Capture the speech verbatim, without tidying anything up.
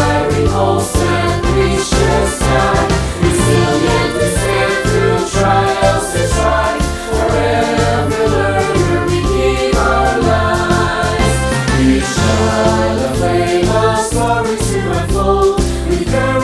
firing all stand, we should stand. Resilient to stand through trials and strife. Forever learner, we give our lives. We shall the flame of stories to unfold. We